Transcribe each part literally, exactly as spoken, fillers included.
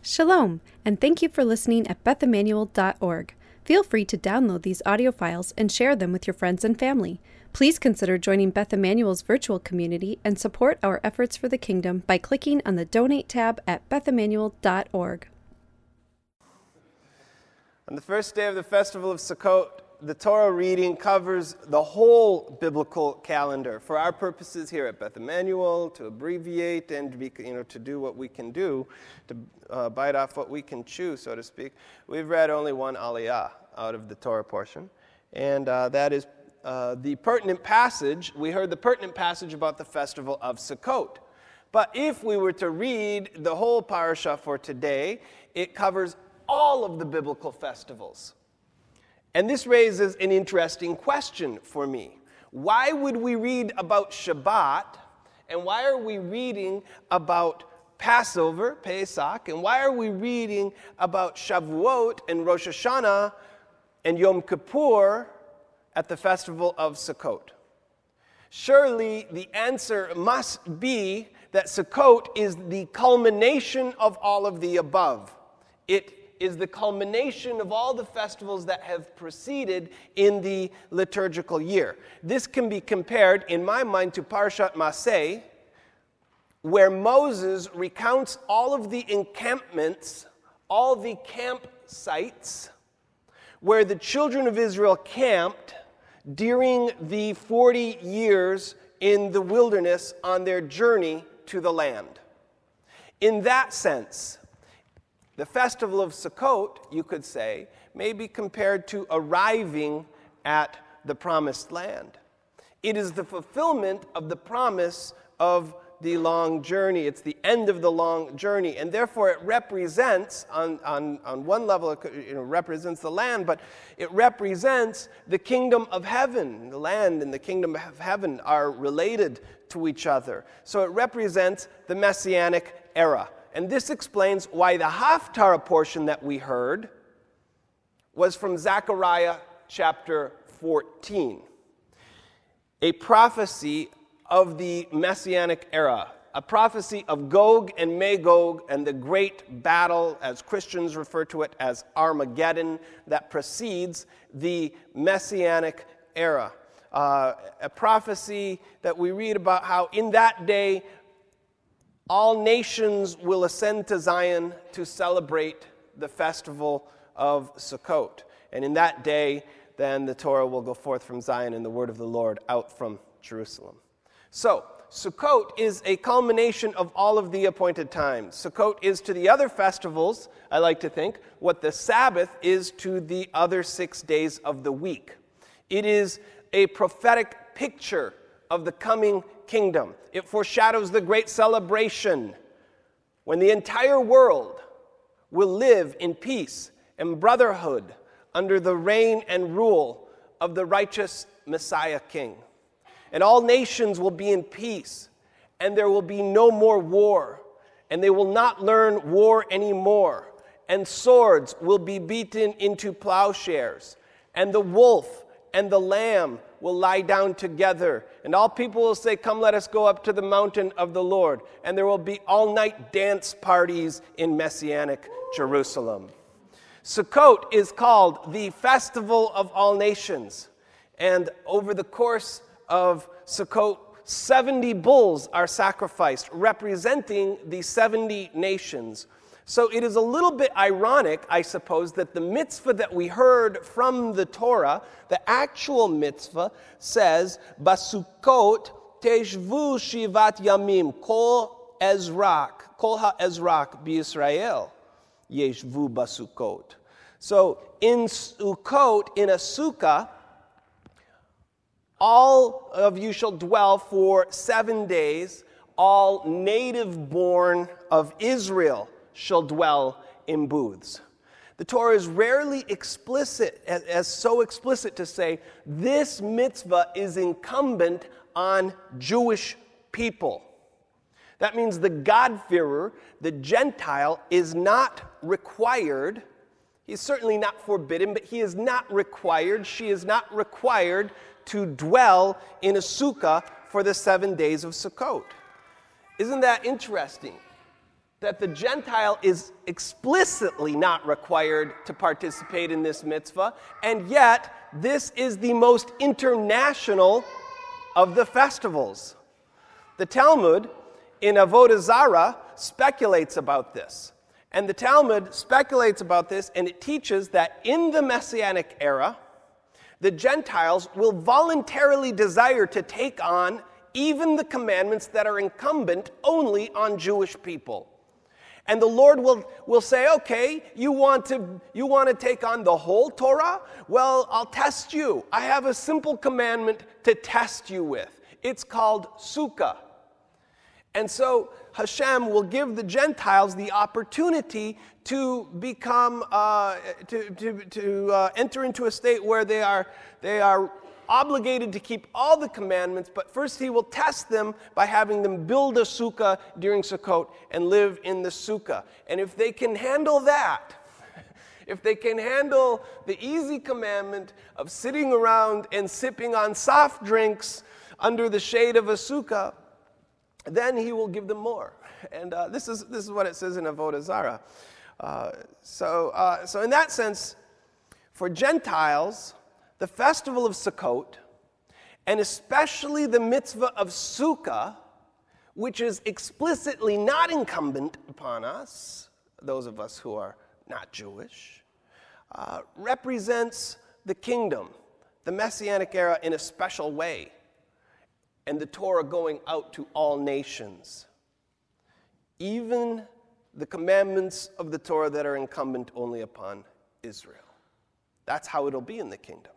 Shalom, and thank you for listening at beth emmanuel dot org. Feel free to download these audio files and share them with your friends and family. Please consider joining Beth Emmanuel's virtual community and support our efforts for the kingdom by clicking on the Donate tab at beth emmanuel dot org. On the first day of the festival of Sukkot, the Torah reading covers the whole biblical calendar. For our purposes here at Beth Emmanuel, to abbreviate and to, be, you know, to do what we can do, to uh, bite off what we can chew, so to speak, we've read only one aliyah out of the Torah portion, and uh, that is uh, the pertinent passage. We heard the pertinent passage about the festival of Sukkot. But if we were to read the whole parasha for today, it covers all of the biblical festivals. And this raises an interesting question for me. Why would we read about Shabbat, and why are we reading about Passover, Pesach, and why are we reading about Shavuot and Rosh Hashanah and Yom Kippur at the festival of Sukkot? Surely the answer must be that Sukkot is the culmination of all of the above. It is the culmination of all the festivals that have preceded in the liturgical year. This can be compared, in my mind, to Parshat Maseh, where Moses recounts all of the encampments, all the campsites, where the children of Israel camped during the forty years in the wilderness on their journey to the land. In that sense, the festival of Sukkot, you could say, may be compared to arriving at the promised land. It is the fulfillment of the promise of the long journey. It's the end of the long journey, and therefore it represents, on, on, on one level, it you know, represents the land, but it represents the kingdom of heaven. The land and the kingdom of heaven are related to each other. So it represents the Messianic era. And this explains why the Haftarah portion that we heard was from Zechariah chapter fourteen, a prophecy of the Messianic era, a prophecy of Gog and Magog and the great battle, as Christians refer to it as Armageddon, that precedes the Messianic era. Uh, a prophecy that we read about how in that day all nations will ascend to Zion to celebrate the festival of Sukkot. And in that day, then the Torah will go forth from Zion and the word of the Lord out from Jerusalem. So, Sukkot is a culmination of all of the appointed times. Sukkot is to the other festivals, I like to think, what the Sabbath is to the other six days of the week. It is a prophetic picture of the coming kingdom. It foreshadows the great celebration when the entire world will live in peace and brotherhood under the reign and rule of the righteous Messiah King. And all nations will be in peace, and there will be no more war, and they will not learn war anymore, and swords will be beaten into plowshares, and the wolf and the lamb will lie down together, and all people will say, "Come, let us go up to the mountain of the Lord." And there will be all-night dance parties in Messianic Jerusalem. Sukkot is called the festival of all nations, and over the course of Sukkot, seventy bulls are sacrificed, representing the seventy nations. So it is a little bit ironic, I suppose, that the mitzvah that we heard from the Torah, the actual mitzvah, says, Basukot teshvu shivat yamim, kol ezrak, kol ha-ezrak b'Yisrael, yeshvu basukot. So in Sukkot, in a sukkah, all of you shall dwell for seven days, all native-born of Israel shall dwell in booths. The Torah is rarely explicit, as, as so explicit to say, this mitzvah is incumbent on Jewish people. That means the God-fearer, the Gentile, is not required. He's certainly not forbidden, but he is not required, she is not required to dwell in a sukkah for the seven days of Sukkot. Isn't that interesting? that the Gentile is explicitly not required to participate in this mitzvah, and yet this is the most international of the festivals. The Talmud in Avodah Zarah speculates about this. And the Talmud speculates about this, and it teaches that in the Messianic era, the Gentiles will voluntarily desire to take on even the commandments that are incumbent only on Jewish people. And the Lord will, will say, okay, you want to you want to take on the whole Torah? Well, I'll test you. I have a simple commandment to test you with. It's called Sukkah. And so Hashem will give the Gentiles the opportunity to become, uh, to, to, to uh, enter into a state where they are, they are obligated to keep all the commandments, but first he will test them by having them build a sukkah during Sukkot and live in the sukkah. And if they can handle that, if they can handle the easy commandment of sitting around and sipping on soft drinks under the shade of a sukkah, then he will give them more. And uh, this is this is what it says in Avodah Zarah. Uh, so, uh, so in that sense, for Gentiles, the festival of Sukkot, and especially the mitzvah of Sukkah, which is explicitly not incumbent upon us, those of us who are not Jewish, uh, represents the kingdom, the Messianic era in a special way, and the Torah going out to all nations. Even the commandments of the Torah that are incumbent only upon Israel. That's how it'll be in the kingdom.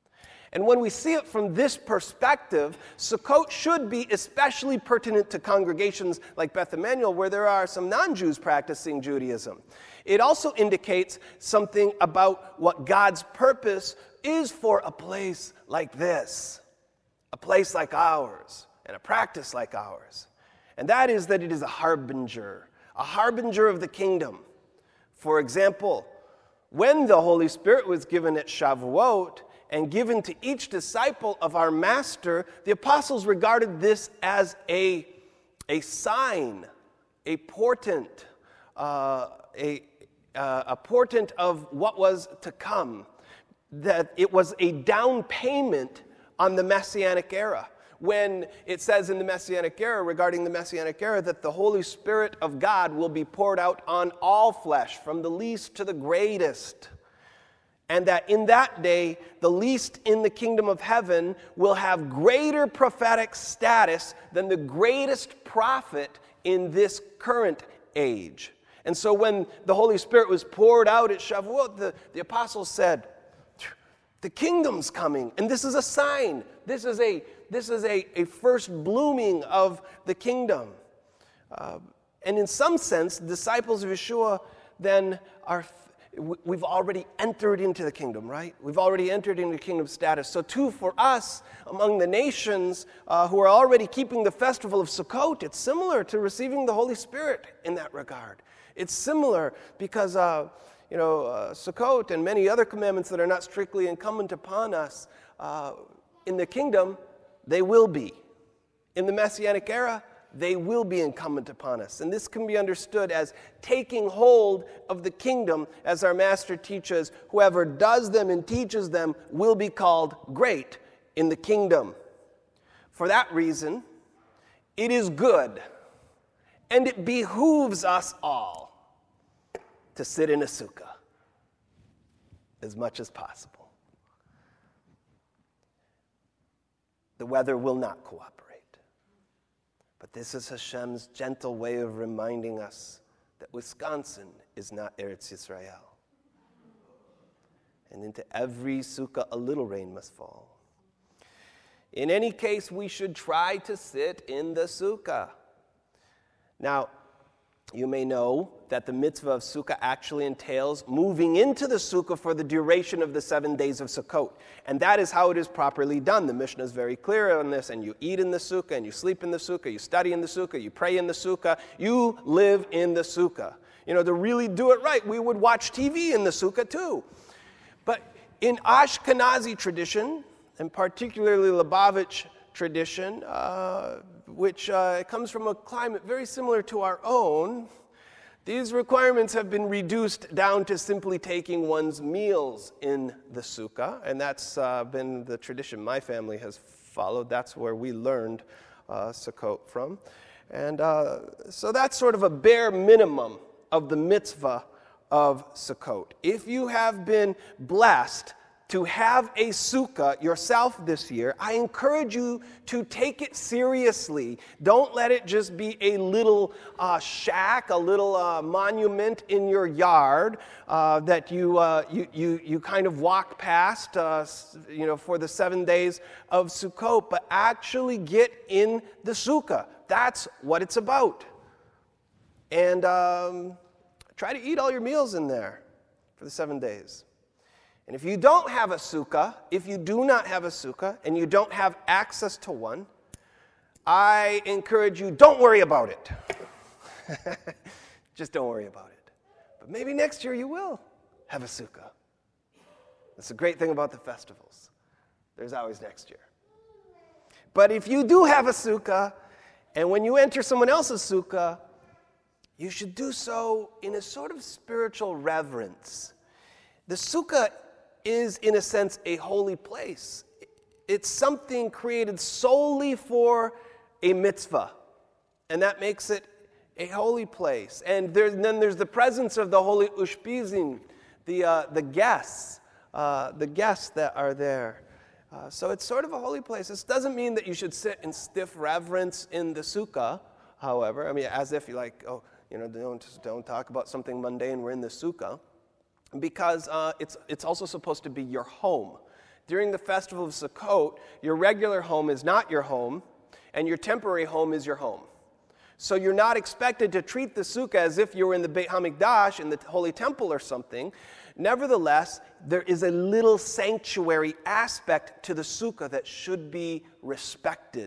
And when we see it from this perspective, Sukkot should be especially pertinent to congregations like Beth Emmanuel, where there are some non-Jews practicing Judaism. It also indicates something about what God's purpose is for a place like this, a place like ours, and a practice like ours. And that is that it is a harbinger, a harbinger of the kingdom. For example, when the Holy Spirit was given at Shavuot, and given to each disciple of our Master, the apostles regarded this as a, a sign, a portent, uh, a, uh, a portent of what was to come, that it was a down payment on the Messianic era. When it says in the Messianic era, regarding the Messianic era, that the Holy Spirit of God will be poured out on all flesh, from the least to the greatest. And that in that day, the least in the kingdom of heaven will have greater prophetic status than the greatest prophet in this current age. And so when the Holy Spirit was poured out at Shavuot, the, the apostles said, the kingdom's coming, and this is a sign. This is a, this is a, a first blooming of the kingdom. Uh, and in some sense, disciples of Yeshua then are we've already entered into the kingdom, right? We've already entered into kingdom status. So too, for us, among the nations uh, who are already keeping the festival of Sukkot, it's similar to receiving the Holy Spirit in that regard. It's similar because, uh, you know, uh, Sukkot and many other commandments that are not strictly incumbent upon us, uh, in the kingdom, they will be. In the Messianic era, they will be incumbent upon us. And this can be understood as taking hold of the kingdom, as our Master teaches, whoever does them and teaches them will be called great in the kingdom. For that reason, it is good, and it behooves us all to sit in a sukkah as much as possible. The weather will not cooperate. But this is Hashem's gentle way of reminding us that Wisconsin is not Eretz Yisrael. And into every sukkah a little rain must fall. In any case, we should try to sit in the sukkah. Now, you may know that the mitzvah of sukkah actually entails moving into the sukkah for the duration of the seven days of Sukkot. And that is how it is properly done. The Mishnah is very clear on this. And you eat in the sukkah, and you sleep in the sukkah, you study in the sukkah, you pray in the sukkah, you live in the sukkah. You know, to really do it right, we would watch T V in the sukkah too. But in Ashkenazi tradition, and particularly Lubavitch tradition, uh, which uh, comes from a climate very similar to our own, These requirements have been reduced down to simply taking one's meals in the sukkah, and that's uh, been the tradition my family has followed. That's where we learned uh, Sukkot from. And uh, so that's sort of a bare minimum of the mitzvah of Sukkot. If you have been blessed to have a sukkah yourself this year, I encourage you to take it seriously. Don't let it just be a little uh, shack, a little uh, monument in your yard uh, that you, uh, you you you kind of walk past, uh, you know, for the seven days of Sukkot. But actually get in the sukkah. That's what it's about. And um, try to eat all your meals in there for the seven days. And if you don't have a sukkah, if you do not have a sukkah, and you don't have access to one, I encourage you, don't worry about it. Just don't worry about it. But maybe next year you will have a sukkah. That's the great thing about the festivals. There's always next year. But if you do have a sukkah, and when you enter someone else's sukkah, you should do so in a sort of spiritual reverence. The sukkah is, in a sense, a holy place. It's something created solely for a mitzvah, and that makes it a holy place. And, there, and then there's the presence of the holy ushpizin, the uh, the guests, uh, the guests that are there. Uh, so it's sort of a holy place. This doesn't mean that you should sit in stiff reverence in the sukkah, however. I mean, as if you're like, oh, you know, don't don't talk about something mundane. We're in the sukkah. Because uh, it's, it's also supposed to be your home. During the festival of Sukkot, your regular home is not your home, and your temporary home is your home. So you're not expected to treat the sukkah as if you were in the Beit HaMikdash, in the Holy Temple or something. Nevertheless, there is a little sanctuary aspect to the sukkah that should be respected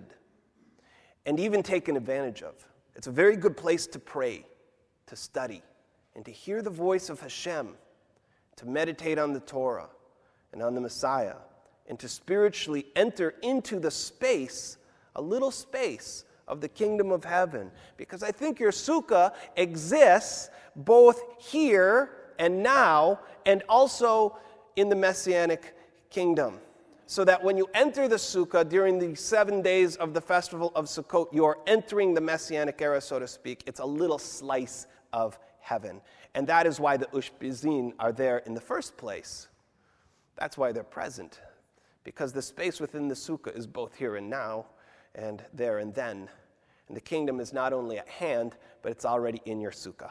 and even taken advantage of. It's a very good place to pray, to study, and to hear the voice of Hashem, to meditate on the Torah and on the Messiah, and to spiritually enter into the space, a little space of the kingdom of heaven. Because I think your sukkah exists both here and now, and also in the Messianic kingdom. So that when you enter the sukkah during the seven days of the festival of Sukkot, you are entering the Messianic era, so to speak. It's a little slice of heaven. And that is why the ushpizin are there in the first place. That's why they're present. Because the space within the sukkah is both here and now, and there and then. And the kingdom is not only at hand, but it's already in your sukkah.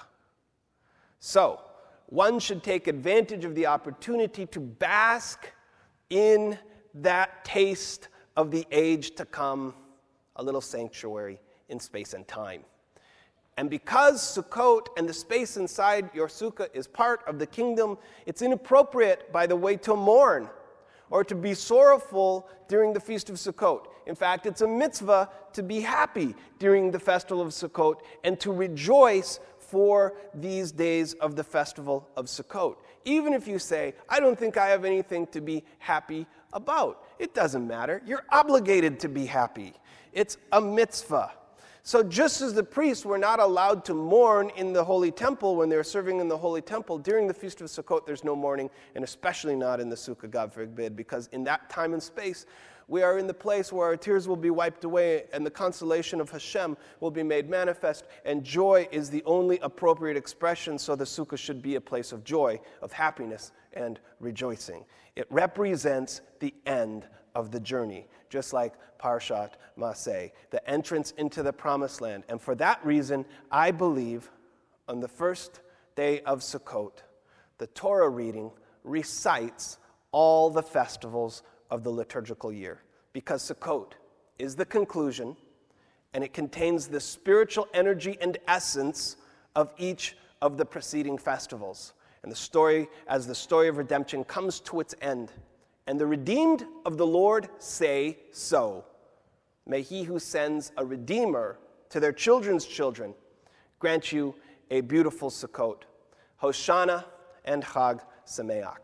So, one should take advantage of the opportunity to bask in that taste of the age to come, a little sanctuary in space and time. And because Sukkot and the space inside your sukkah is part of the kingdom, it's inappropriate, by the way, to mourn or to be sorrowful during the Feast of Sukkot. In fact, it's a mitzvah to be happy during the festival of Sukkot and to rejoice for these days of the festival of Sukkot. Even if you say, I don't think I have anything to be happy about. It doesn't matter. You're obligated to be happy. It's a mitzvah. So just as the priests were not allowed to mourn in the Holy Temple when they were serving in the Holy Temple, during the Feast of Sukkot there's no mourning, and especially not in the Sukkah, God forbid, because in that time and space, we are in the place where our tears will be wiped away and the consolation of Hashem will be made manifest, and joy is the only appropriate expression, so the Sukkah should be a place of joy, of happiness, and rejoicing. It represents the end of the journey, just like Parshat Maseh, the entrance into the Promised Land. And for that reason, I believe on the first day of Sukkot, the Torah reading recites all the festivals of the liturgical year, because Sukkot is the conclusion, and it contains the spiritual energy and essence of each of the preceding festivals. And the story, as the story of redemption comes to its end, and the redeemed of the Lord say so. May he who sends a redeemer to their children's children grant you a beautiful Sukkot. Hoshana and Chag Sameach.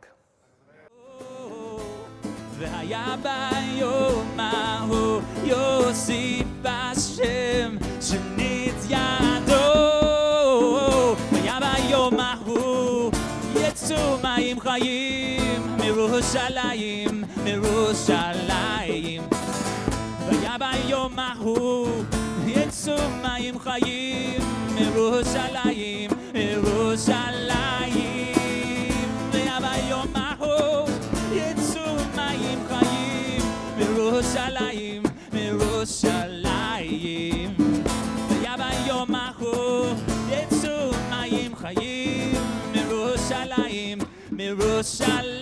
והיה ביום ההוא יוסיף השם שנית ידו והיה מים חיים מירושלים, מירושלים. והיה ביום ההוא יצאו מים חיים מירושלים, מירושלים. והיה ביום ההוא יצאו מים חיים מירושלים, מירושלים. והיה ביום ההוא יצאו מים חיים מירושלים, מירושלים.